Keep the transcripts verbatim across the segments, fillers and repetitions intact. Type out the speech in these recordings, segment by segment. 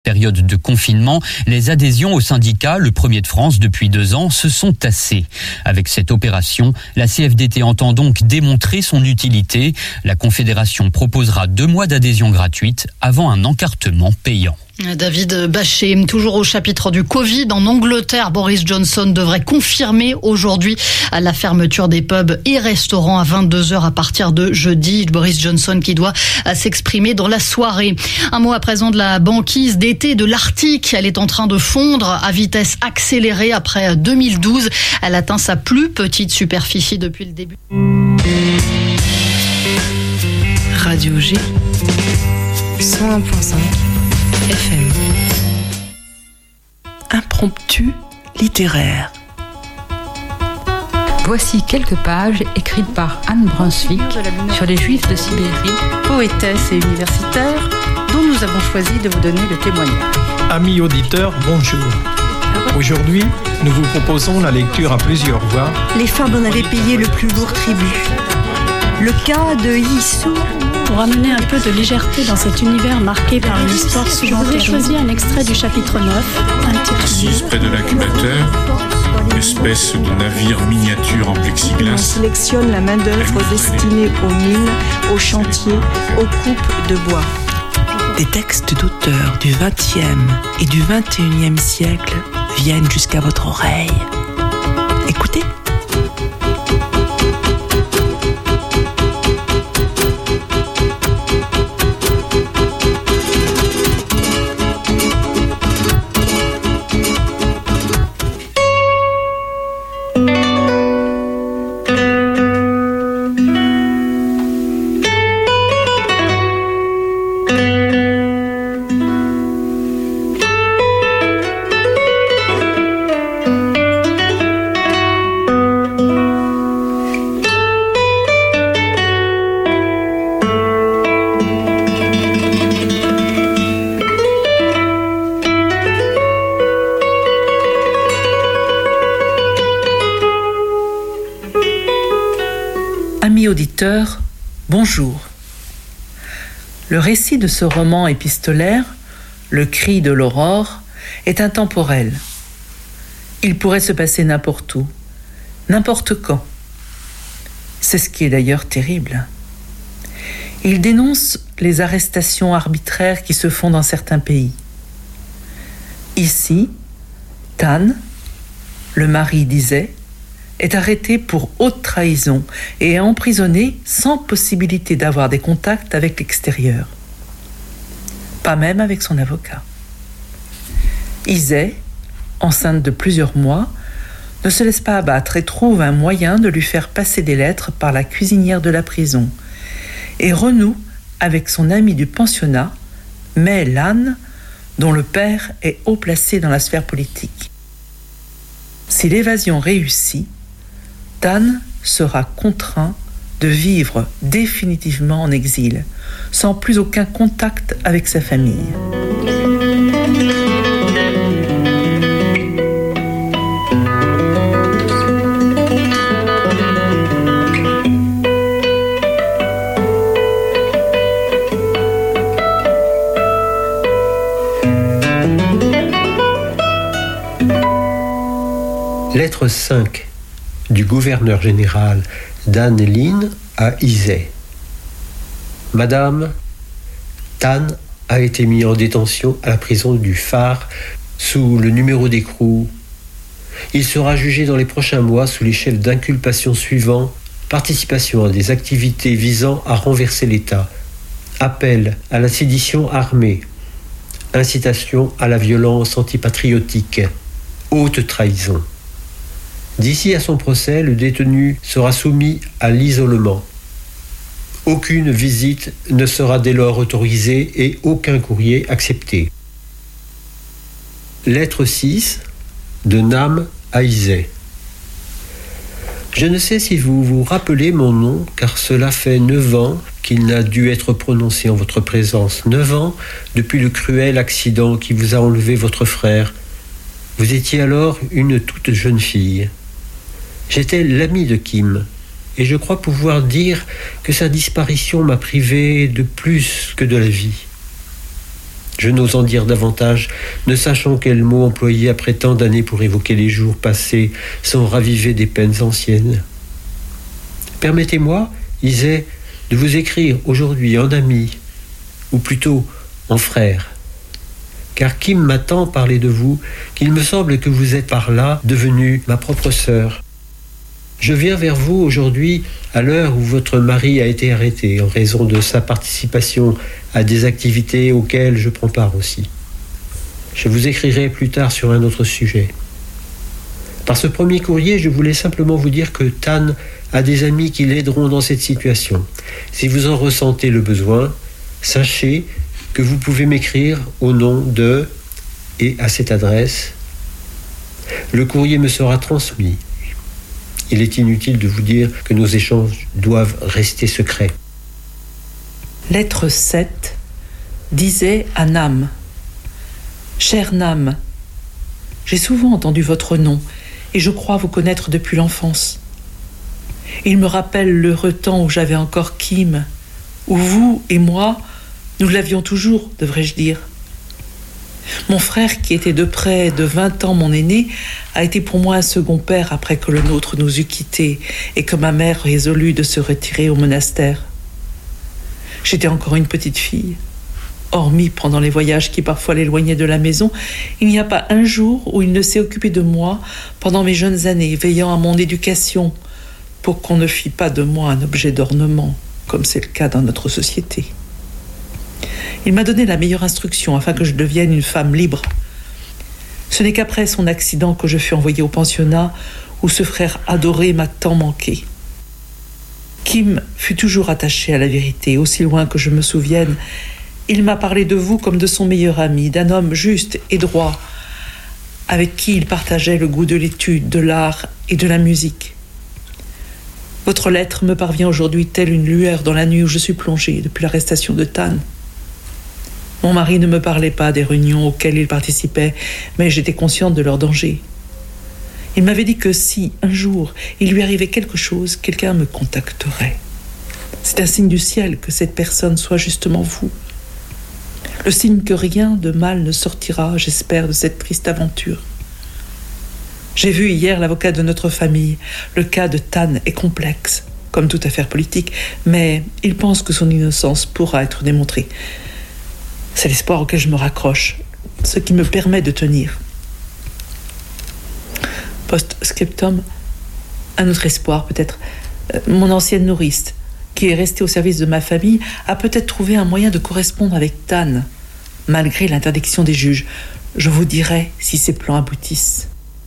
Période de confinement, les adhésions au syndicat, le premier de France depuis deux ans, se sont tassées. Avec cette opération, la C F D T entend donc démontrer son utilité. La Confédération proposera deux mois d'adhésion gratuite avant un encartement payant. David Bachet, toujours au chapitre du Covid, en Angleterre, Boris Johnson devrait confirmer aujourd'hui la fermeture des pubs et restaurants à vingt-deux heures à partir de jeudi. Boris Johnson qui doit s'exprimer dans la soirée. Un mot à présent de la banquise d'été de l'Arctique. Elle est en train de fondre à vitesse accélérée après deux mille douze. Elle atteint sa plus petite superficie depuis le début. Radio G, cent un virgule cinq F M. Impromptu littéraire. Voici quelques pages écrites par Anne Brunswick sur les Juifs de Sibérie, poétesse et universitaire, dont nous avons choisi de vous donner le témoignage. Amis auditeurs, bonjour. Aujourd'hui, nous vous proposons la lecture à plusieurs voix. Les femmes en avaient payé le plus lourd tribut. Le cas de Yissou. Pour amener un peu de légèreté dans cet univers marqué par une histoire souvent terrible, je vous ai choisi un extrait du chapitre neuf, intitulé Assise près de l'incubateur, espèce de navire miniature en plexiglas. On sélectionne la main-d'œuvre destinée aux mines, aux chantiers, aux coupes de bois. Des textes d'auteurs du vingtième et du vingt et unième siècle viennent jusqu'à votre oreille. Écoutez. Amis auditeurs, bonjour. Le récit de ce roman épistolaire, Le cri de l'aurore, est intemporel. Il pourrait se passer n'importe où, n'importe quand. C'est ce qui est d'ailleurs terrible. Il dénonce les arrestations arbitraires qui se font dans certains pays. Ici, Tan, le mari d'Isay, est arrêté pour haute trahison et est emprisonné sans possibilité d'avoir des contacts avec l'extérieur. Pas même avec son avocat. Isay, enceinte de plusieurs mois, ne se laisse pas abattre et trouve un moyen de lui faire passer des lettres par la cuisinière de la prison et renoue avec son ami du pensionnat, May Lan, dont le père est haut placé dans la sphère politique. Si l'évasion réussit, Tan sera contraint de vivre définitivement en exil, sans plus aucun contact avec sa famille. Lettre cinq du gouverneur général Dan Lin à Isay. Madame, Tan a été mis en détention à la prison du Phare sous le numéro d'écrou. Il sera jugé dans les prochains mois sous les chefs d'inculpation suivants: participation à des activités visant à renverser l'État, appel à la sédition armée, incitation à la violence antipatriotique, haute trahison. D'ici à son procès, le détenu sera soumis à l'isolement. Aucune visite ne sera dès lors autorisée et aucun courrier accepté. Lettre six de Nam à Isay. Je ne sais si vous vous rappelez mon nom, car cela fait neuf ans qu'il n'a dû être prononcé en votre présence. Neuf ans depuis le cruel accident qui vous a enlevé votre frère. Vous étiez alors une toute jeune fille. J'étais l'ami de Kim, et je crois pouvoir dire que sa disparition m'a privé de plus que de la vie. Je n'ose en dire davantage, ne sachant quel mot employer après tant d'années pour évoquer les jours passés sans raviver des peines anciennes. Permettez-moi, Isay, de vous écrire aujourd'hui en ami, ou plutôt en frère. Car Kim m'a tant parlé de vous qu'il me semble que vous êtes par là devenue ma propre sœur. Je viens vers vous aujourd'hui à l'heure où votre mari a été arrêté en raison de sa participation à des activités auxquelles je prends part aussi. Je vous écrirai plus tard sur un autre sujet. Par ce premier courrier, je voulais simplement vous dire que Tan a des amis qui l'aideront dans cette situation. Si vous en ressentez le besoin, sachez que vous pouvez m'écrire au nom de et à cette adresse. Le courrier me sera transmis. Il est inutile de vous dire que nos échanges doivent rester secrets. Lettre sept disait à Nam. Cher Nam, j'ai souvent entendu votre nom et je crois vous connaître depuis l'enfance. Il me rappelle l'heureux temps où j'avais encore Kim, où vous et moi, nous l'avions toujours, devrais-je dire. Mon frère, qui était de près de vingt ans mon aîné, a été pour moi un second père après que le nôtre nous eut quittés et que ma mère résolut de se retirer au monastère. J'étais encore une petite fille. Hormis pendant les voyages qui parfois l'éloignaient de la maison, il n'y a pas un jour où il ne s'est occupé de moi pendant mes jeunes années, veillant à mon éducation, pour qu'on ne fît pas de moi un objet d'ornement, comme c'est le cas dans notre société. Il m'a donné la meilleure instruction afin que je devienne une femme libre. Ce n'est qu'après son accident que je fus envoyée au pensionnat où ce frère adoré m'a tant manqué. Kim fut toujours attaché à la vérité, aussi loin que je me souvienne. Il m'a parlé de vous comme de son meilleur ami, d'un homme juste et droit, avec qui il partageait le goût de l'étude, de l'art et de la musique. Votre lettre me parvient aujourd'hui telle une lueur dans la nuit où je suis plongée depuis l'arrestation de Tan. Mon mari ne me parlait pas des réunions auxquelles il participait, mais j'étais consciente de leur danger. Il m'avait dit que si, un jour, il lui arrivait quelque chose, quelqu'un me contacterait. C'est un signe du ciel que cette personne soit justement vous. Le signe que rien de mal ne sortira, j'espère, de cette triste aventure. J'ai vu hier l'avocat de notre famille. Le cas de Tan est complexe, comme toute affaire politique, mais il pense que son innocence pourra être démontrée. C'est l'espoir auquel je me raccroche, ce qui me permet de tenir. Post-scriptum, un autre espoir peut-être. Mon ancienne nourrice, qui est restée au service de ma famille, a peut-être trouvé un moyen de correspondre avec Tan, malgré l'interdiction des juges. Je vous dirai si ces plans aboutissent.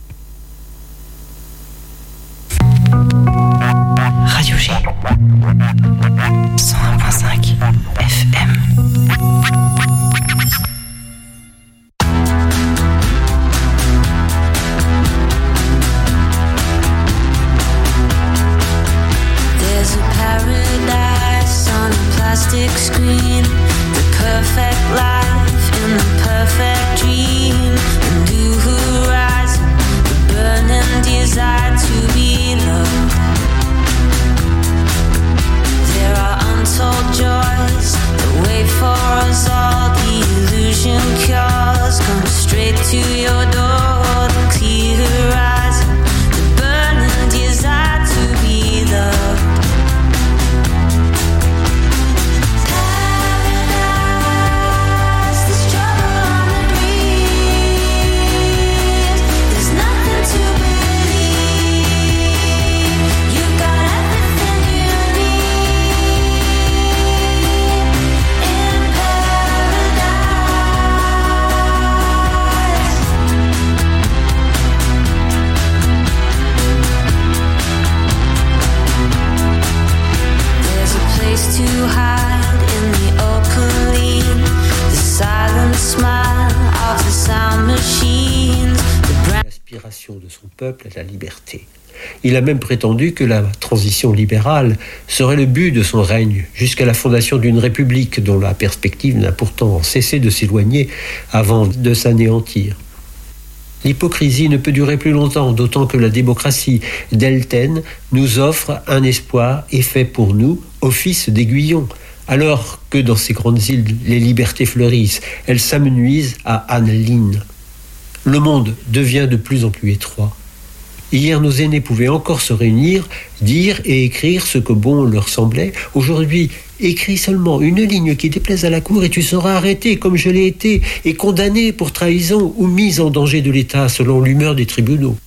Radio G cent un virgule cinq F M. There's a paradise on a plastic screen, the perfect life in the perfect dream, a new horizon, the burning desire to be loved. There are untold joys that wait for us all. The illusion cures, come straight to your door. The clear horizon, the burning desire to be loved. L'aspiration de son peuple à la liberté. Il a même prétendu que la transition libérale serait le but de son règne, jusqu'à la fondation d'une république dont la perspective n'a pourtant cessé de s'éloigner avant de s'anéantir. L'hypocrisie ne peut durer plus longtemps, d'autant que la démocratie d'Elten nous offre un espoir et fait pour nous office d'aiguillon, Alors que dans ces grandes îles, les libertés fleurissent, elles s'amenuisent à Anne-Line. Le monde devient de plus en plus étroit. Hier, nos aînés pouvaient encore se réunir, dire et écrire ce que bon leur semblait. Aujourd'hui, écris seulement une ligne qui déplaise à la cour et tu seras arrêté comme je l'ai été et condamné pour trahison ou mise en danger de l'État selon l'humeur des tribunaux.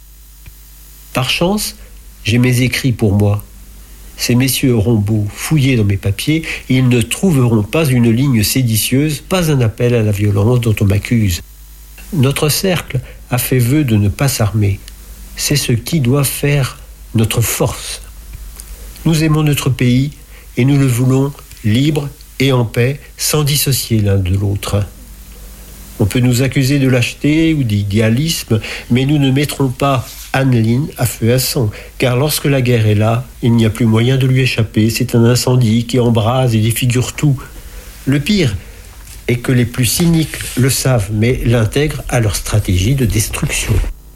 Par chance, j'ai mes écrits pour moi. Ces messieurs auront beau fouiller dans mes papiers, ils ne trouveront pas une ligne séditieuse, pas un appel à la violence dont on m'accuse. Notre cercle a fait vœu de ne pas s'armer. C'est ce qui doit faire notre force. Nous aimons notre pays et nous le voulons libre et en paix, sans dissocier l'un de l'autre. On peut nous accuser de lâcheté ou d'idéalisme, mais nous ne mettrons pas Anne-Line à feu et à sang, car lorsque la guerre est là, il n'y a plus moyen de lui échapper. C'est un incendie qui embrase et défigure tout. Le pire est que les plus cyniques le savent, mais l'intègrent à leur stratégie de destruction.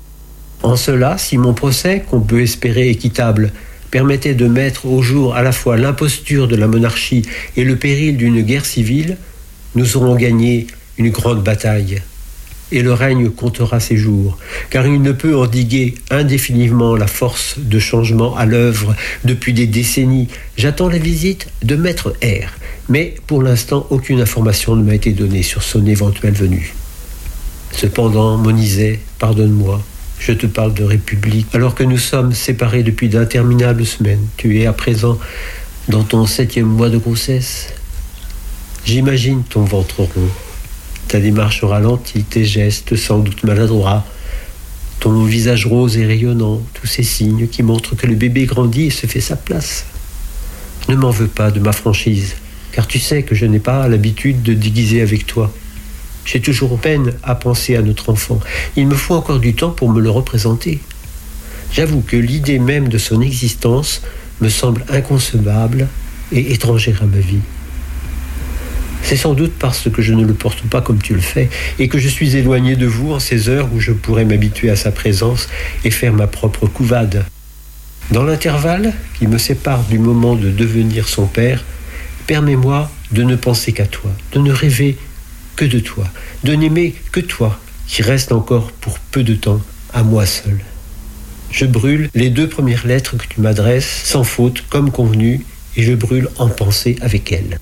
En cela, si mon procès, qu'on peut espérer équitable, permettait de mettre au jour à la fois l'imposture de la monarchie et le péril d'une guerre civile, nous aurons gagné une grande bataille. Et le règne comptera ses jours, car il ne peut endiguer indéfiniment la force de changement à l'œuvre depuis des décennies. J'attends la visite de Maître R, mais pour l'instant, aucune information ne m'a été donnée sur son éventuelle venue. Cependant, Monizet, pardonne-moi, je te parle de République, alors que nous sommes séparés depuis d'interminables semaines. Tu es à présent dans ton septième mois de grossesse. J'imagine ton ventre rond, ta démarche ralentie, tes gestes sans doute maladroits, ton visage rose et rayonnant, tous ces signes qui montrent que le bébé grandit et se fait sa place. Ne m'en veux pas de ma franchise, car tu sais que je n'ai pas l'habitude de déguiser avec toi. J'ai toujours peine à penser à notre enfant. Il me faut encore du temps pour me le représenter. J'avoue que l'idée même de son existence me semble inconcevable et étrangère à ma vie. C'est sans doute parce que je ne le porte pas comme tu le fais et que je suis éloigné de vous en ces heures où je pourrais m'habituer à sa présence et faire ma propre couvade. Dans l'intervalle qui me sépare du moment de devenir son père, permets-moi de ne penser qu'à toi, de ne rêver que de toi, de n'aimer que toi, qui reste encore pour peu de temps à moi seul. Je brûle les deux premières lettres que tu m'adresses sans faute, comme convenu, et je brûle en pensée avec elles.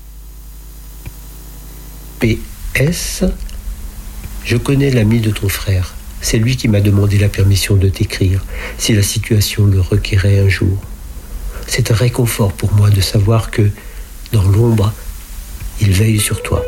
P S Je connais l'ami de ton frère. C'est lui qui m'a demandé la permission de t'écrire, si la situation le requérait un jour. C'est un réconfort pour moi de savoir que, dans l'ombre, il veille sur toi.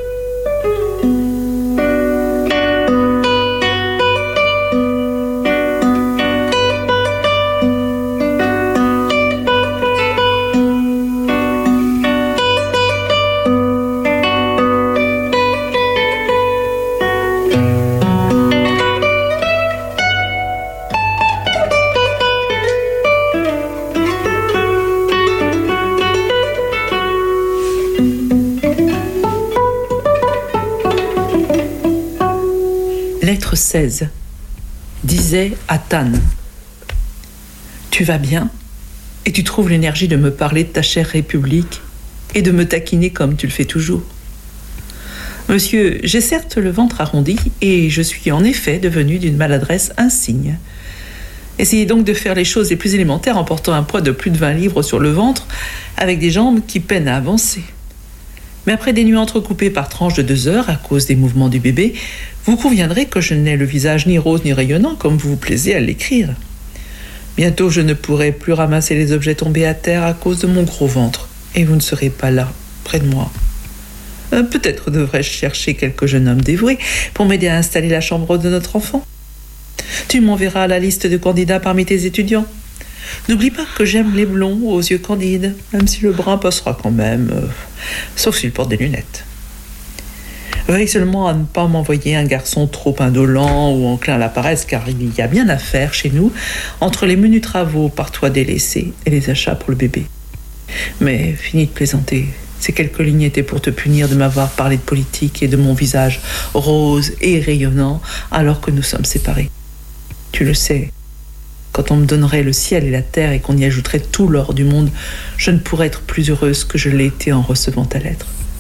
Lettre seize. Disait à Tan. Tu vas bien et tu trouves l'énergie de me parler de ta chère République et de me taquiner comme tu le fais toujours. Monsieur, j'ai certes le ventre arrondi et je suis en effet devenu d'une maladresse insigne. Essayez donc de faire les choses les plus élémentaires en portant un poids de plus de vingt livres sur le ventre avec des jambes qui peinent à avancer. Mais après des nuits entrecoupées par tranches de deux heures à cause des mouvements du bébé, vous conviendrez que je n'ai le visage ni rose ni rayonnant comme vous vous plaisez à l'écrire. Bientôt, je ne pourrai plus ramasser les objets tombés à terre à cause de mon gros ventre, et vous ne serez pas là, près de moi. Euh, peut-être devrais-je chercher quelques jeunes hommes dévoués pour m'aider à installer la chambre de notre enfant. Tu m'enverras la liste de candidats parmi tes étudiants. N'oublie pas que j'aime les blonds aux yeux candides, même si le brun passera quand même, euh, sauf s'il porte des lunettes. Veille seulement à ne pas m'envoyer un garçon trop indolent ou enclin à la paresse, car il y a bien à faire chez nous entre les menus travaux par toi délaissés et les achats pour le bébé. Mais fini de plaisanter. Ces quelques lignes étaient pour te punir de m'avoir parlé de politique et de mon visage rose et rayonnant alors que nous sommes séparés. Tu le sais. Quand on me donnerait le ciel et la terre et qu'on y ajouterait tout l'or du monde, je ne pourrais être plus heureuse que je l'ai été en recevant ta lettre.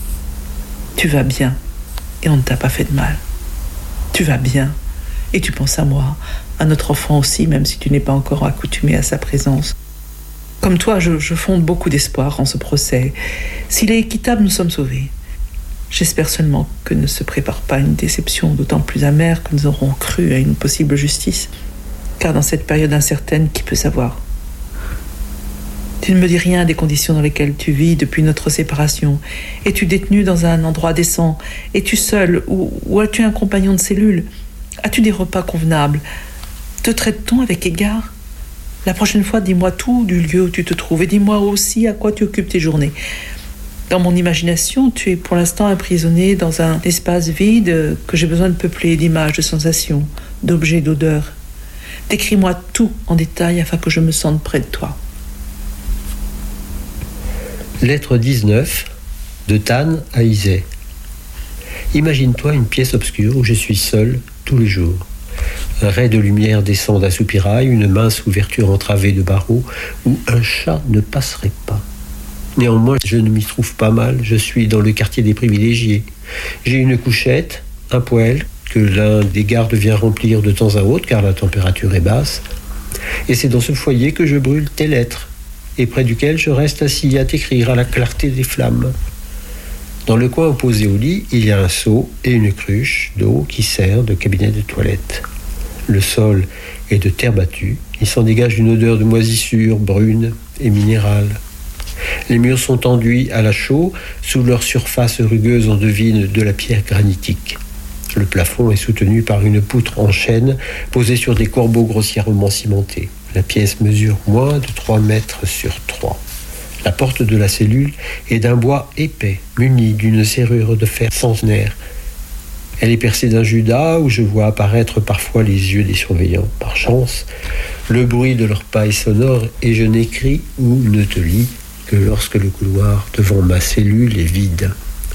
Tu vas bien et on ne t'a pas fait de mal. Tu vas bien et tu penses à moi, à notre enfant aussi, même si tu n'es pas encore accoutumé à sa présence. Comme toi, je, je fonde beaucoup d'espoir en ce procès. S'il est équitable, nous sommes sauvés. J'espère seulement que ne se prépare pas une déception d'autant plus amère que nous aurons cru à une possible justice. Car dans cette période incertaine, qui peut savoir ? Tu ne me dis rien des conditions dans lesquelles tu vis depuis notre séparation. Es-tu détenu dans un endroit décent ? Es-tu seul ou, ou as-tu un compagnon de cellule ? As-tu des repas convenables ? Te traite-t-on avec égard ? La prochaine fois, dis-moi tout du lieu où tu te trouves et dis-moi aussi à quoi tu occupes tes journées. Dans mon imagination, tu es pour l'instant emprisonné dans un espace vide que j'ai besoin de peupler d'images, de sensations, d'objets, d'odeurs. Décris-moi tout en détail afin que je me sente près de toi. Lettre dix-neuf de Tan à Isay. Imagine-toi une pièce obscure où je suis seul tous les jours. Un ray de lumière descend d'un soupirail, une mince ouverture entravée de barreaux où un chat ne passerait pas. Néanmoins, je ne m'y trouve pas mal, je suis dans le quartier des privilégiés. J'ai une couchette, un poêle, que l'un des gardes vient remplir de temps à autre car la température est basse. Et c'est dans ce foyer que je brûle tes lettres, et près duquel je reste assis à t'écrire à la clarté des flammes. Dans le coin opposé au lit, il y a un seau et une cruche d'eau qui sert de cabinet de toilette. Le sol est de terre battue, il s'en dégage une odeur de moisissure brune et minérale. Les murs sont enduits à la chaux, sous leur surface rugueuse on devine de la pierre granitique. Le plafond est soutenu par une poutre en chêne posée sur des corbeaux grossièrement cimentés. La pièce mesure moins de trois mètres sur trois. La porte de la cellule est d'un bois épais, muni d'une serrure de fer centenaire. Elle est percée d'un judas où je vois apparaître parfois les yeux des surveillants. Par chance, le bruit de leurs pas est sonore et je n'écris ou ne te lis que lorsque le couloir devant ma cellule est vide.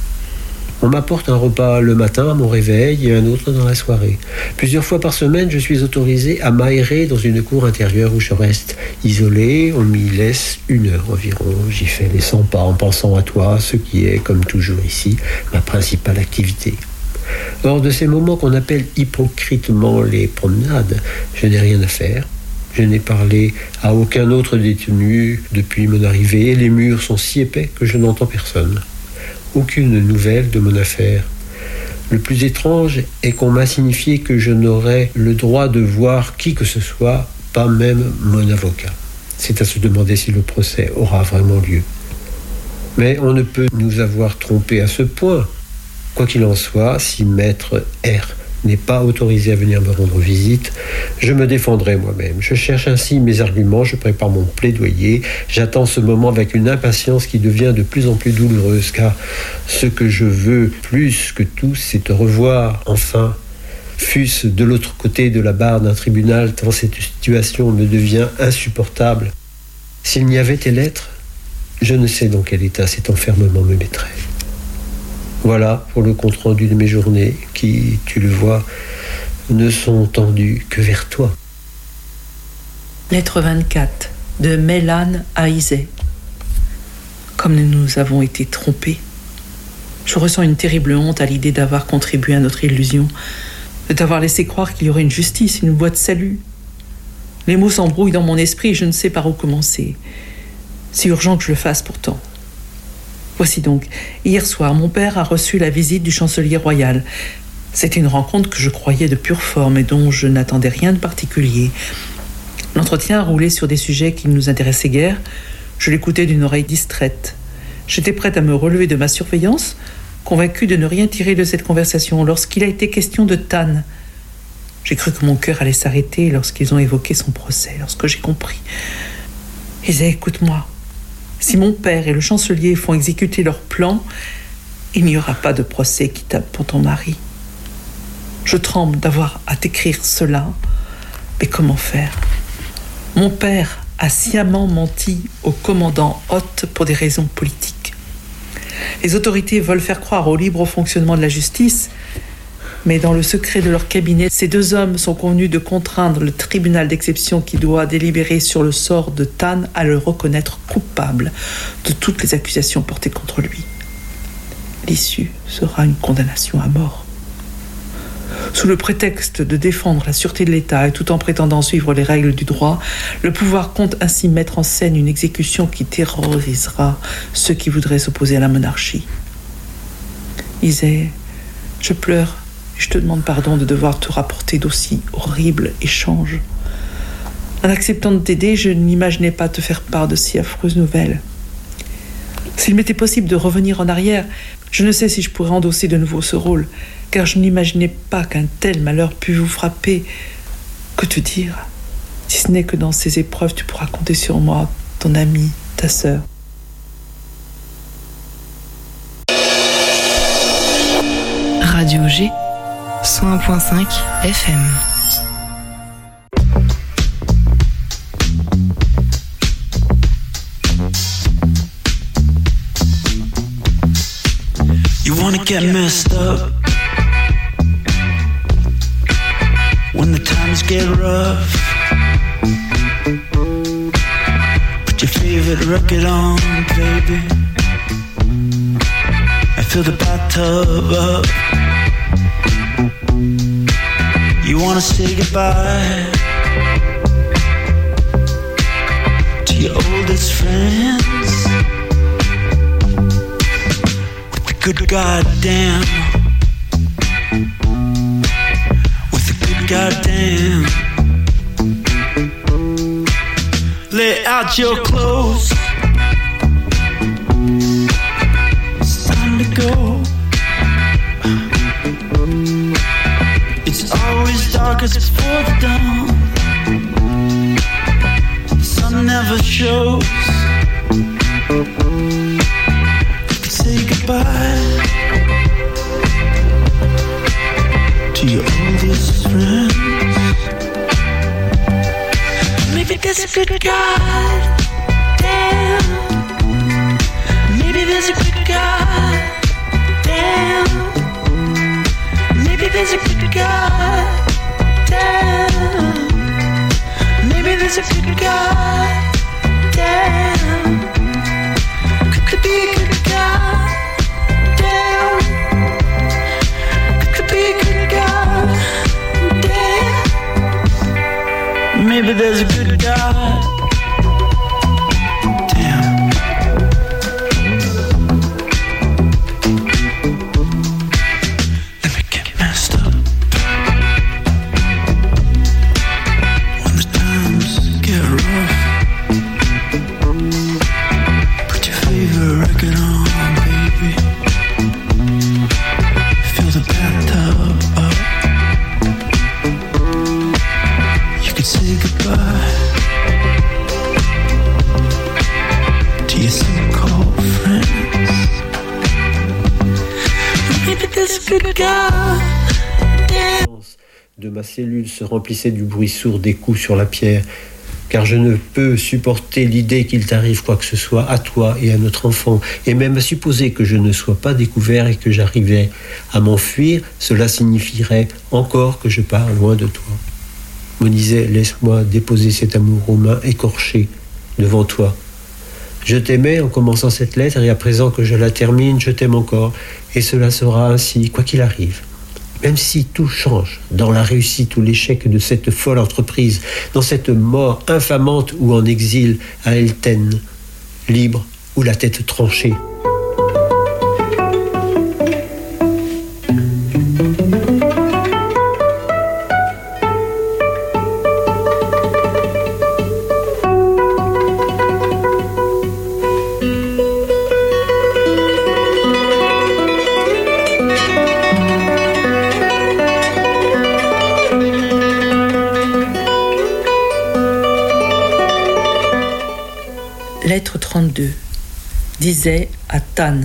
On m'apporte un repas le matin à mon réveil et un autre dans la soirée. Plusieurs fois par semaine, je suis autorisé à m'aérer dans une cour intérieure où je reste isolé. On m'y laisse une heure environ. J'y fais les cent pas en pensant à toi, ce qui est, comme toujours ici, ma principale activité. Hors de ces moments qu'on appelle hypocritement les promenades, je n'ai rien à faire. Je n'ai parlé à aucun autre détenu depuis mon arrivée. Les murs sont si épais que je n'entends personne. Aucune nouvelle de mon affaire. Le plus étrange est qu'on m'a signifié que je n'aurais le droit de voir qui que ce soit, pas même mon avocat. C'est à se demander si le procès aura vraiment lieu. Mais on ne peut nous avoir trompés à ce point. Quoi qu'il en soit, si maître R n'est pas autorisé à venir me rendre visite, je me défendrai moi-même. Je cherche ainsi mes arguments, je prépare mon plaidoyer, j'attends ce moment avec une impatience qui devient de plus en plus douloureuse, car ce que je veux plus que tout, c'est te revoir enfin, fût-ce de l'autre côté de la barre d'un tribunal, tant cette situation me devient insupportable. S'il n'y avait tes lettres, je ne sais dans quel état cet enfermement me mettrait. Voilà pour le compte-rendu de mes journées qui, tu le vois, ne sont tendues que vers toi. Lettre vingt-quatre de Mélane à Isay. Comme nous nous avons été trompés, je ressens une terrible honte à l'idée d'avoir contribué à notre illusion, de t'avoir laissé croire qu'il y aurait une justice, une voie de salut. Les mots s'embrouillent dans mon esprit et je ne sais par où commencer. C'est urgent que je le fasse pourtant. Voici donc, hier soir, mon père a reçu la visite du chancelier royal. C'était une rencontre que je croyais de pure forme et dont je n'attendais rien de particulier. L'entretien roulait sur des sujets qui ne nous intéressaient guère. Je l'écoutais d'une oreille distraite. J'étais prête à me relever de ma surveillance, convaincue de ne rien tirer de cette conversation lorsqu'il a été question de Tan. J'ai cru que mon cœur allait s'arrêter lorsqu'ils ont évoqué son procès, lorsque j'ai compris. Isay, écoute-moi. Si mon père et le chancelier font exécuter leur plan, il n'y aura pas de procès équitable pour ton mari. Je tremble d'avoir à t'écrire cela, mais comment faire ? Mon père a sciemment menti au commandant Hoth pour des raisons politiques. Les autorités veulent faire croire au libre fonctionnement de la justice, mais dans le secret de leur cabinet, ces deux hommes sont convenus de contraindre le tribunal d'exception qui doit délibérer sur le sort de Tan à le reconnaître coupable de toutes les accusations portées contre lui. l'issue sera une condamnation à mort. Sous le prétexte de défendre la sûreté de l'État et tout en prétendant suivre les règles du droit, le pouvoir compte ainsi mettre en scène une exécution qui terrorisera ceux qui voudraient s'opposer à la monarchie. Isée, je pleure et je te demande pardon de devoir te rapporter d'aussi horribles échanges. En acceptant de t'aider, je n'imaginais pas te faire part de si affreuses nouvelles. S'il m'était possible de revenir en arrière, je ne sais si je pourrais endosser de nouveau ce rôle, car je n'imaginais pas qu'un tel malheur pût vous frapper. Que te dire ? Si ce n'est que dans ces épreuves, tu pourras compter sur moi, ton ami, ta sœur. Radio G, cent un virgule cinq F M. You wanna get messed up when the times get rough. Put your favorite record on, baby, and fill the bathtub up. You wanna say goodbye to your oldest friends. Good goddamn, with a good goddamn. Lay out your clothes, it's time to go. It's always darkest before the dawn. The sun never shows. Say goodbye to your oldest friends. Maybe there's a good God, damn. Maybe there's a good God, damn. Maybe there's a good God, damn. Maybe there's a good God, damn. Could be a good God, damn. Could be a good God, damn. Maybe there's a good God, damn. Let me get messed up when the times get rough. Record on, baby. Fill the bathtub up. You could say goodbye to your so-called friends. Maybe there's a good God. De ma cellule se remplissait du bruit sourd des coups sur la pierre, car je ne peux supporter l'idée qu'il t'arrive quoi que ce soit à toi et à notre enfant, et même à supposer que je ne sois pas découvert et que j'arrivais à m'enfuir, cela signifierait encore que je pars loin de toi. Monisée, laisse-moi déposer cet amour aux mains écorchées devant toi. Je t'aimais en commençant cette lettre, et à présent que je la termine, je t'aime encore, et cela sera ainsi, quoi qu'il arrive. Même si tout change, dans la réussite ou l'échec de cette folle entreprise, dans cette mort infamante ou en exil à Elten, libre ou la tête tranchée. Lettre trente-deux. Disait à Tan.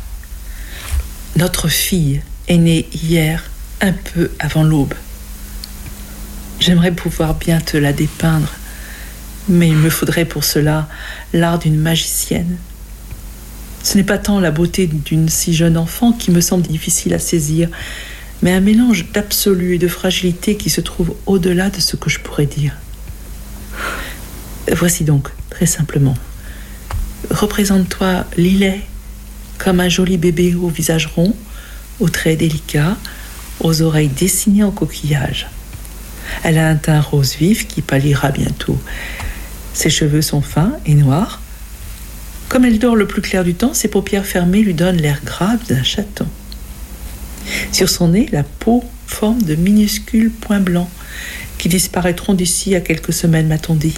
Notre fille est née hier, un peu avant l'aube. J'aimerais pouvoir bien te la dépeindre, mais il me faudrait pour cela l'art d'une magicienne. Ce n'est pas tant la beauté d'une si jeune enfant qui me semble difficile à saisir, mais un mélange d'absolu et de fragilité qui se trouve au-delà de ce que je pourrais dire. Voici donc, très simplement. Représente-toi Lillet comme un joli bébé au visage rond, aux traits délicats, aux oreilles dessinées en coquillage. Elle a un teint rose vif qui pâlira bientôt. Ses cheveux sont fins et noirs. Comme elle dort le plus clair du temps, ses paupières fermées lui donnent l'air grave d'un chaton. Sur son nez, la peau forme de minuscules points blancs qui disparaîtront d'ici à quelques semaines, m'a-t-on dit.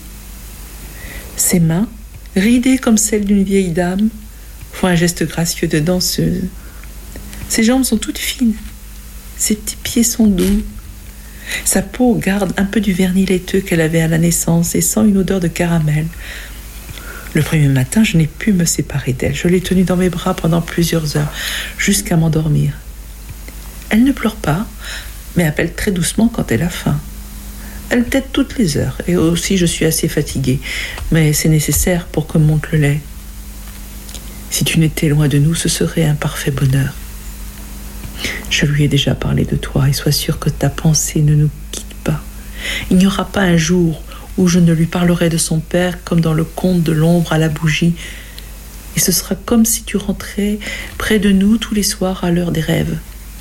Ses mains, ridées comme celles d'une vieille dame, font un geste gracieux de danseuse. Ses jambes sont toutes fines. Ses petits pieds sont doux. Sa peau garde un peu du vernis laiteux qu'elle avait à la naissance et sent une odeur de caramel. Le premier matin, je n'ai pu me séparer d'elle. Je l'ai tenue dans mes bras pendant plusieurs heures, jusqu'à m'endormir. Elle ne pleure pas, mais appelle très doucement quand elle a faim. Elle tète toutes les heures, et aussi je suis assez fatiguée, mais c'est nécessaire pour que monte le lait. Si tu n'étais loin de nous, ce serait un parfait bonheur. Je lui ai déjà parlé de toi, et sois sûr que ta pensée ne nous quitte pas. Il n'y aura pas un jour où je ne lui parlerai de son père comme dans le conte de l'ombre à la bougie, et ce sera comme si tu rentrais près de nous tous les soirs à l'heure des rêves.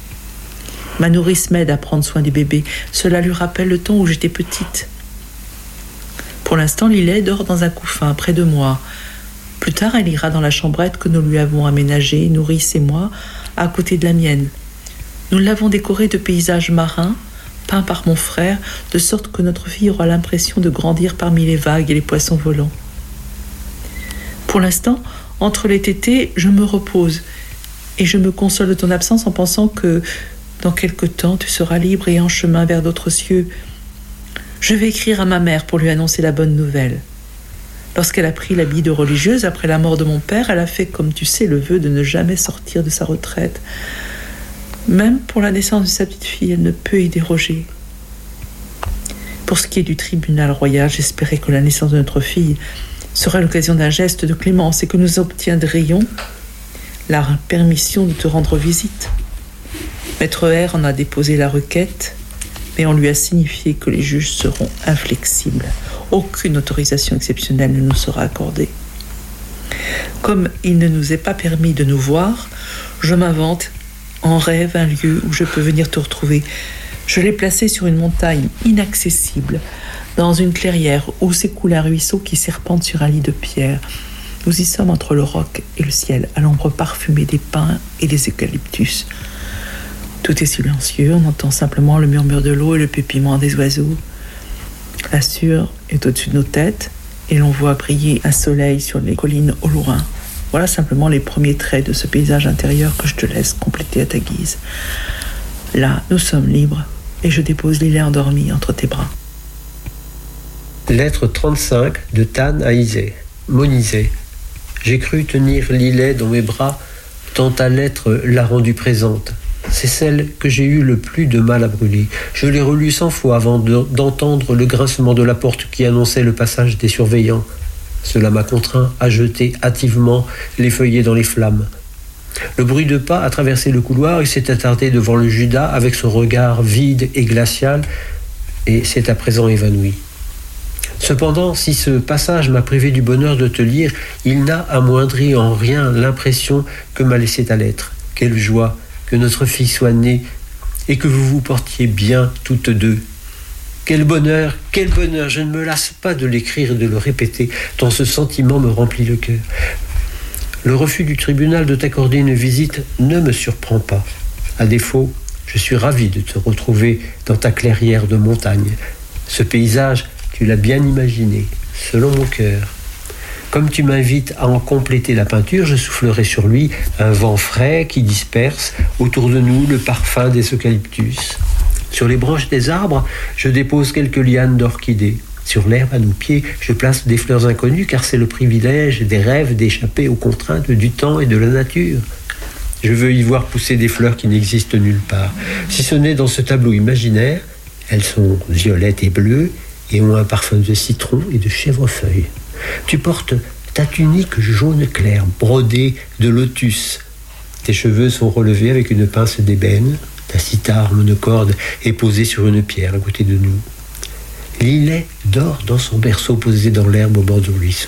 Ma nourrice m'aide à prendre soin du bébé. Cela lui rappelle le temps où j'étais petite. Pour l'instant, Lillet dort dans un couffin près de moi. Plus tard, elle ira dans la chambrette que nous lui avons aménagée, nourrice et moi, à côté de la mienne. Nous l'avons décorée de paysages marins, peints par mon frère, de sorte que notre fille aura l'impression de grandir parmi les vagues et les poissons volants. Pour l'instant, entre les tétés, je me repose et je me console de ton absence en pensant que dans quelque temps, tu seras libre et en chemin vers d'autres cieux. Je vais écrire à ma mère pour lui annoncer la bonne nouvelle. Lorsqu'elle a pris l'habit de religieuse après la mort de mon père, elle a fait, comme tu sais, le vœu de ne jamais sortir de sa retraite. Même pour la naissance de sa petite fille, elle ne peut y déroger. Pour ce qui est du tribunal royal, j'espérais que la naissance de notre fille serait l'occasion d'un geste de clémence et que nous obtiendrions la permission de te rendre visite. Maître R en a déposé la requête, mais on lui a signifié que les juges seront inflexibles. Aucune autorisation exceptionnelle ne nous sera accordée. Comme il ne nous est pas permis de nous voir, je m'invente en rêve un lieu où je peux venir te retrouver. Je l'ai placé sur une montagne inaccessible, dans une clairière où s'écoule un ruisseau qui serpente sur un lit de pierre. Nous y sommes entre le roc et le ciel, à l'ombre parfumée des pins et des eucalyptus. Tout est silencieux, on entend simplement le murmure de l'eau et le pépillement des oiseaux. La Sûre est au-dessus de nos têtes et l'on voit briller un soleil sur les collines au loin. Voilà simplement les premiers traits de ce paysage intérieur que je te laisse compléter à ta guise. Là, nous sommes libres et je dépose Lillet endormi entre tes bras. Lettre trente-cinq de Tan à Isay. Monisay. J'ai cru tenir Lillet dans mes bras tant ta lettre l'a rendue présente. C'est celle que j'ai eu le plus de mal à brûler. Je l'ai relue cent fois avant de, d'entendre le grincement de la porte qui annonçait le passage des surveillants. Cela m'a contraint à jeter hâtivement les feuillets dans les flammes. Le bruit de pas a traversé le couloir et s'est attardé devant le Judas avec son regard vide et glacial et s'est à présent évanoui. Cependant, si ce passage m'a privé du bonheur de te lire, il n'a amoindri en rien l'impression que m'a laissée ta lettre. Quelle joie que notre fille soit née et que vous vous portiez bien toutes deux. Quel bonheur, quel bonheur, je ne me lasse pas de l'écrire et de le répéter, tant ce sentiment me remplit le cœur. Le refus du tribunal de t'accorder une visite ne me surprend pas. À défaut, je suis ravi de te retrouver dans ta clairière de montagne. Ce paysage, tu l'as bien imaginé, selon mon cœur. Comme tu m'invites à en compléter la peinture, je soufflerai sur lui un vent frais qui disperse autour de nous le parfum des eucalyptus. Sur les branches des arbres, je dépose quelques lianes d'orchidées. Sur l'herbe à nos pieds, je place des fleurs inconnues car c'est le privilège des rêves d'échapper aux contraintes du temps et de la nature. Je veux y voir pousser des fleurs qui n'existent nulle part. Si ce n'est dans ce tableau imaginaire, elles sont violettes et bleues et ont un parfum de citron et de chèvrefeuille. Tu portes ta tunique jaune clair, brodée de lotus. Tes cheveux sont relevés avec une pince d'ébène. Ta cithare monocorde est posée sur une pierre à côté de nous. Lillet dort dans son berceau posé dans l'herbe au bord du ruisseau.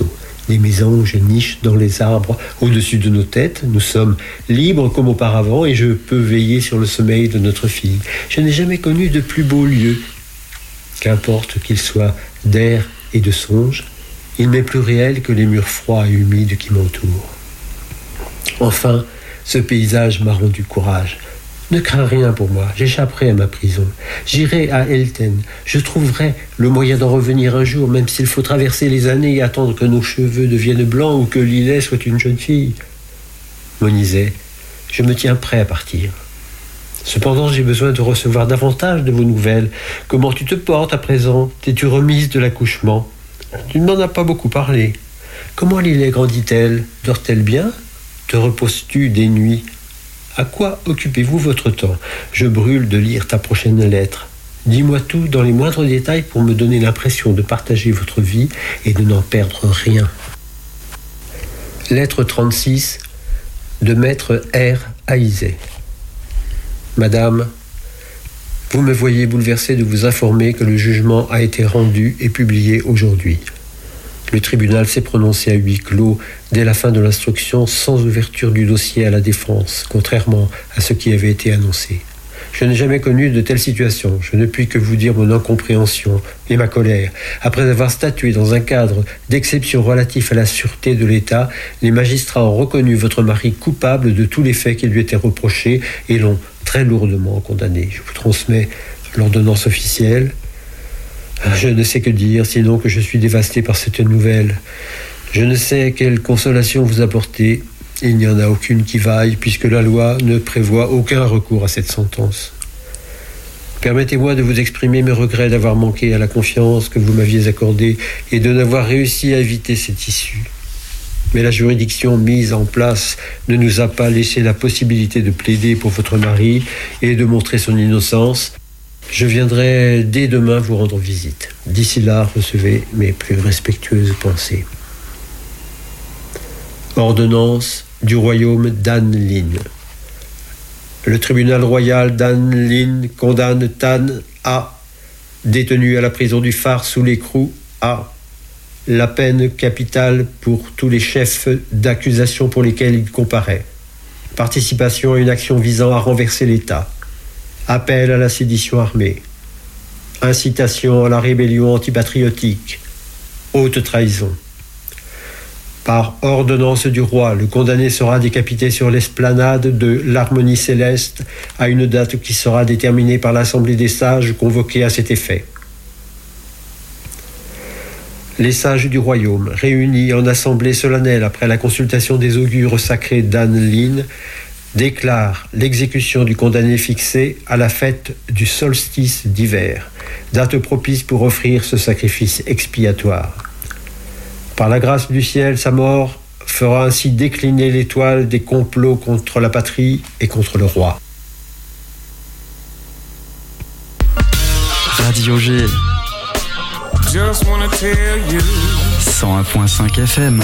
Des mésanges nichent dans les arbres au-dessus de nos têtes. Nous sommes libres comme auparavant et je peux veiller sur le sommeil de notre fille. Je n'ai jamais connu de plus beau lieu. Qu'importe qu'il soit d'air et de songe, il m'est plus réel que les murs froids et humides qui m'entourent. Enfin, ce paysage m'a rendu courage. Ne crains rien pour moi, j'échapperai à ma prison. J'irai à Elten, je trouverai le moyen d'en revenir un jour, même s'il faut traverser les années et attendre que nos cheveux deviennent blancs ou que Lillet soit une jeune fille. Monisset, je me tiens prêt à partir. Cependant, j'ai besoin de recevoir davantage de vos nouvelles. Comment tu te portes à présent? T'es-tu remise de l'accouchement? Tu ne m'en as pas beaucoup parlé. Comment Lillet grandit-elle? Dort-elle bien? Te reposes-tu des nuits? À quoi occupez-vous votre temps? Je brûle de lire ta prochaine lettre. Dis-moi tout dans les moindres détails pour me donner l'impression de partager votre vie et de n'en perdre rien. Lettre trente-six de Maître R. à Izet. Madame, vous me voyez bouleversé de vous informer que le jugement a été rendu et publié aujourd'hui. Le tribunal s'est prononcé à huis clos dès la fin de l'instruction sans ouverture du dossier à la défense, contrairement à ce qui avait été annoncé. Je n'ai jamais connu de telle situation. Je ne puis que vous dire mon incompréhension et ma colère. Après avoir statué dans un cadre d'exception relatif à la sûreté de l'État, les magistrats ont reconnu votre mari coupable de tous les faits qui lui étaient reprochés et l'ont très lourdement condamné. Je vous transmets l'ordonnance officielle. Je ne sais que dire, sinon que je suis dévasté par cette nouvelle. Je ne sais quelle consolation vous apporter. Il n'y en a aucune qui vaille, puisque la loi ne prévoit aucun recours à cette sentence. Permettez-moi de vous exprimer mes regrets d'avoir manqué à la confiance que vous m'aviez accordée et de n'avoir réussi à éviter cette issue. Mais la juridiction mise en place ne nous a pas laissé la possibilité de plaider pour votre mari et de montrer son innocence. Je viendrai dès demain vous rendre visite. D'ici là, recevez mes plus respectueuses pensées. Ordonnance du royaume d'An Lin. Le tribunal royal d'An Lin condamne Tan A, détenu à la prison du phare sous l'écrou, à la peine capitale pour tous les chefs d'accusation pour lesquels il comparaît. Participation à une action visant à renverser l'État. Appel à la sédition armée, incitation à la rébellion antipatriotique, haute trahison. Par ordonnance du roi, le condamné sera décapité sur l'esplanade de l'Harmonie céleste à une date qui sera déterminée par l'Assemblée des sages convoquée à cet effet. Les sages du royaume, réunis en assemblée solennelle après la consultation des augures sacrés d'An Lin, déclare l'exécution du condamné fixée à la fête du solstice d'hiver, date propice pour offrir ce sacrifice expiatoire. Par la grâce du ciel, sa mort fera ainsi décliner l'étoile des complots contre la patrie et contre le roi. Radio G cent un virgule cinq F M.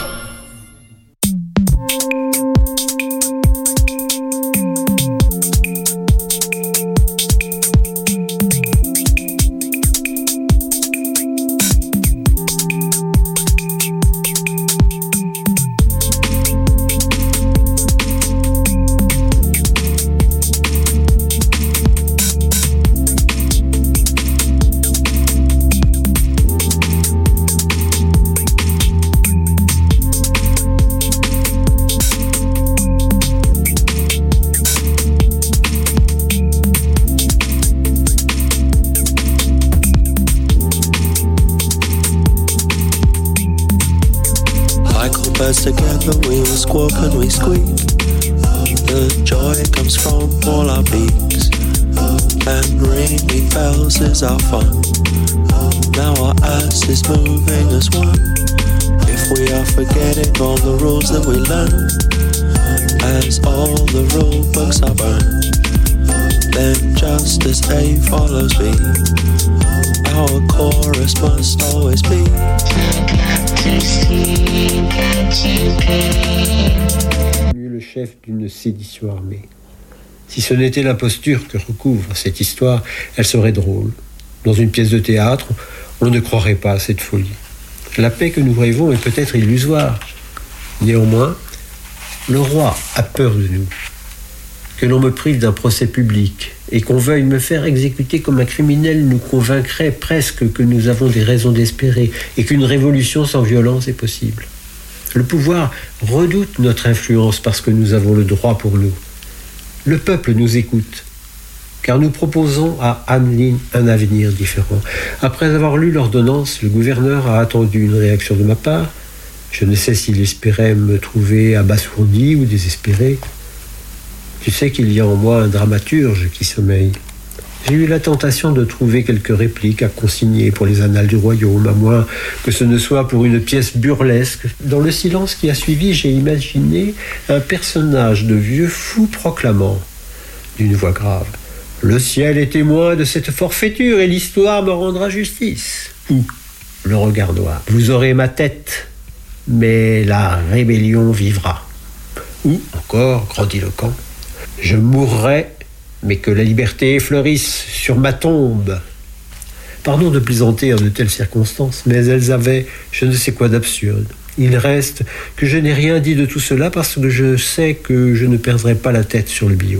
Together we will squawk and we squeak. The joy comes from all our beaks, and ringing bells is our fun. Now our ass is moving as one. If we are forgetting all the rules that we learn, as all the rule books are burned, then just as A follows B, our chorus must always be. Le chef d'une sédition armée. Si ce n'était l'imposture que recouvre cette histoire, elle serait drôle. Dans une pièce de théâtre, on ne croirait pas à cette folie. La paix que nous rêvons est peut-être illusoire. Néanmoins, le roi a peur de nous. Que l'on me prive d'un procès public et qu'on veuille me faire exécuter comme un criminel nous convaincrait presque que nous avons des raisons d'espérer et qu'une révolution sans violence est possible. Le pouvoir redoute notre influence parce que nous avons le droit pour nous. Le peuple nous écoute, car nous proposons à Anh Linh un avenir différent. Après avoir lu l'ordonnance, le gouverneur a attendu une réaction de ma part. Je ne sais s'il espérait me trouver abasourdi ou désespéré. Tu sais qu'il y a en moi un dramaturge qui sommeille. J'ai eu la tentation de trouver quelques répliques à consigner pour les annales du royaume, à moins que ce ne soit pour une pièce burlesque. Dans le silence qui a suivi, j'ai imaginé un personnage de vieux fou proclamant, d'une voix grave, « Le ciel est témoin de cette forfaiture et l'histoire me rendra justice. » Ou, le regard noir, « Vous aurez ma tête, mais la rébellion vivra. » Ou, encore, grandiloquent, « Je mourrai, mais que la liberté fleurisse sur ma tombe. » Pardon de plaisanter en de telles circonstances, mais elles avaient je ne sais quoi d'absurde. Il reste que je n'ai rien dit de tout cela parce que je sais que je ne perdrai pas la tête sur le billot.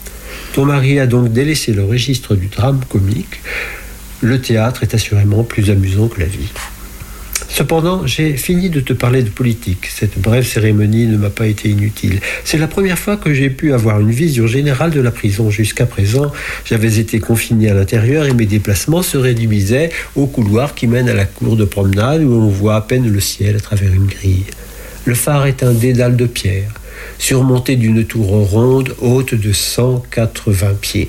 Ton mari a donc délaissé le registre du drame comique. Le théâtre est assurément plus amusant que la vie. Cependant, j'ai fini de te parler de politique. Cette brève cérémonie ne m'a pas été inutile. C'est la première fois que j'ai pu avoir une vision générale de la prison. Jusqu'à présent, j'avais été confiné à l'intérieur et mes déplacements se réduisaient au couloir qui mène à la cour de promenade où on voit à peine le ciel à travers une grille. Le phare est un dédale de pierre, surmonté d'une tour ronde haute de cent quatre-vingts pieds.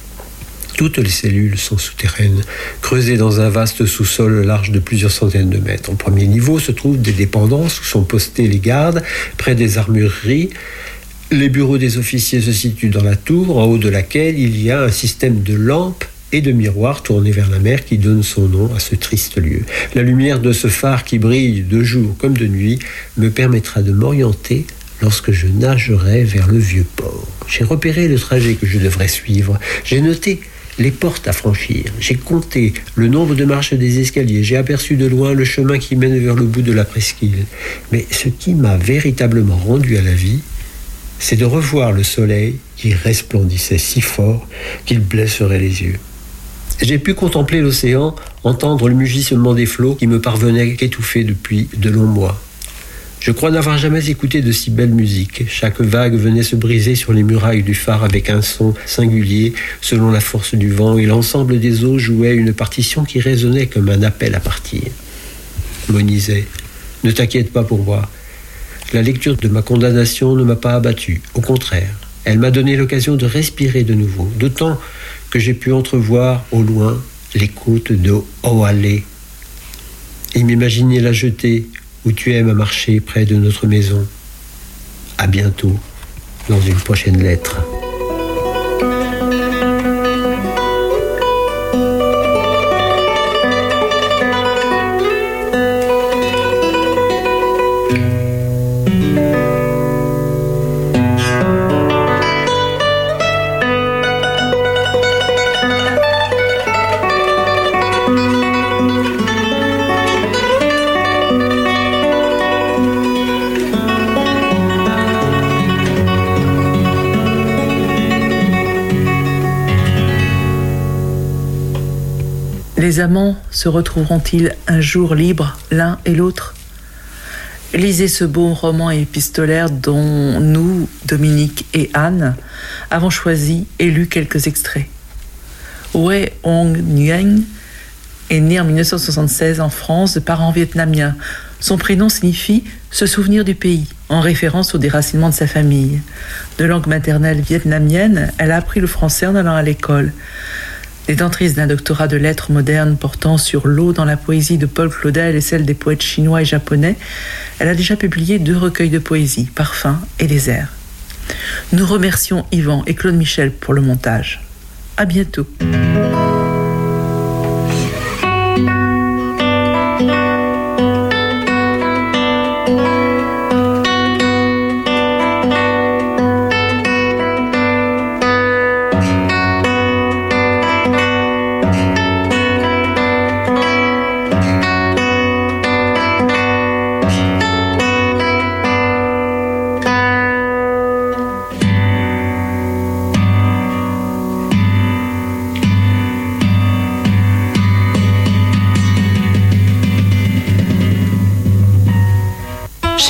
Toutes les cellules sont souterraines, creusées dans un vaste sous-sol large de plusieurs centaines de mètres. Au premier niveau se trouvent des dépendances où sont postés les gardes, près des armureries. Les bureaux des officiers se situent dans la tour, en haut de laquelle il y a un système de lampes et de miroirs tournés vers la mer qui donne son nom à ce triste lieu. La lumière de ce phare qui brille de jour comme de nuit me permettra de m'orienter lorsque je nagerai vers le vieux port. J'ai repéré le trajet que je devrais suivre. J'ai noté les portes à franchir. J'ai compté le nombre de marches des escaliers. J'ai aperçu de loin le chemin qui mène vers le bout de la presqu'île. Mais ce qui m'a véritablement rendu à la vie, c'est de revoir le soleil qui resplendissait si fort qu'il blesserait les yeux. J'ai pu contempler l'océan, entendre le mugissement des flots qui me parvenait qu'étouffé depuis de longs mois. Je crois n'avoir jamais écouté de si belle musique. Chaque vague venait se briser sur les murailles du phare avec un son singulier selon la force du vent et l'ensemble des eaux jouait une partition qui résonnait comme un appel à partir. Monisait, ne t'inquiète pas pour moi. La lecture de ma condamnation ne m'a pas abattu. Au contraire, elle m'a donné l'occasion de respirer de nouveau, d'autant que j'ai pu entrevoir au loin les côtes de Oale et m'imaginer la jetée où tu aimes marcher près de notre maison. À bientôt, dans une prochaine lettre. Les amants se retrouveront-ils un jour libres l'un et l'autre ? Lisez ce beau roman épistolaire dont nous, Dominique et Anne, avons choisi et lu quelques extraits. Oe Ong Nguyen est né en dix-neuf cent soixante-seize en France de parents vietnamiens. Son prénom signifie « se souvenir du pays », en référence au déracinement de sa famille. De langue maternelle vietnamienne, elle a appris le français en allant à l'école. Détentrice d'un doctorat de lettres modernes portant sur l'eau dans la poésie de Paul Claudel et celle des poètes chinois et japonais, elle a déjà publié deux recueils de poésie, Parfum et Les airs. Nous remercions Yvan et Claude Michel pour le montage. À bientôt.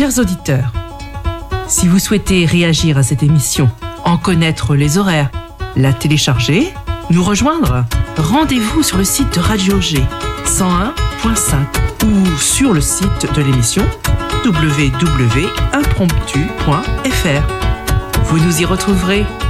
Chers auditeurs, si vous souhaitez réagir à cette émission, en connaître les horaires, la télécharger, nous rejoindre, rendez-vous sur le site de Radio G cent un point cinq ou sur le site de l'émission w w w point impromptu point f r. Vous nous y retrouverez.